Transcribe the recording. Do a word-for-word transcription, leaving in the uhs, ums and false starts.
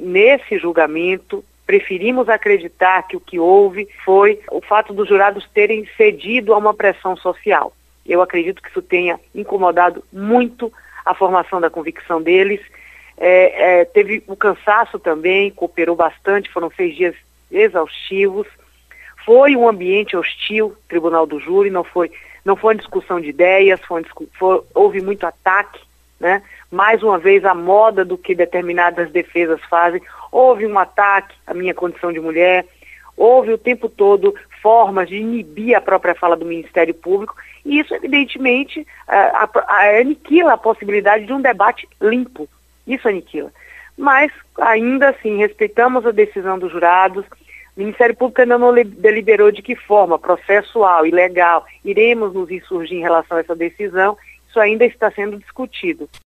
nesse julgamento, preferimos acreditar que o que houve foi o fato dos jurados terem cedido a uma pressão social. Eu acredito que isso tenha incomodado muito a formação da convicção deles. É, é, teve o cansaço também, cooperou bastante, foram seis dias exaustivos. Foi um ambiente hostil, Tribunal do Júri, não foi, não foi uma discussão de ideias, foi uma, foi, houve muito ataque, né? Mais uma vez a moda do que determinadas defesas fazem. Houve um ataque à minha condição de mulher, houve o tempo todo formas de inibir a própria fala do Ministério Público, e isso evidentemente a, a, a, aniquila a possibilidade de um debate limpo, isso aniquila. Mas ainda assim respeitamos a decisão dos jurados. O Ministério Público ainda não deliberou de que forma processual e legal iremos nos insurgir em relação a essa decisão. Isso ainda está sendo discutido.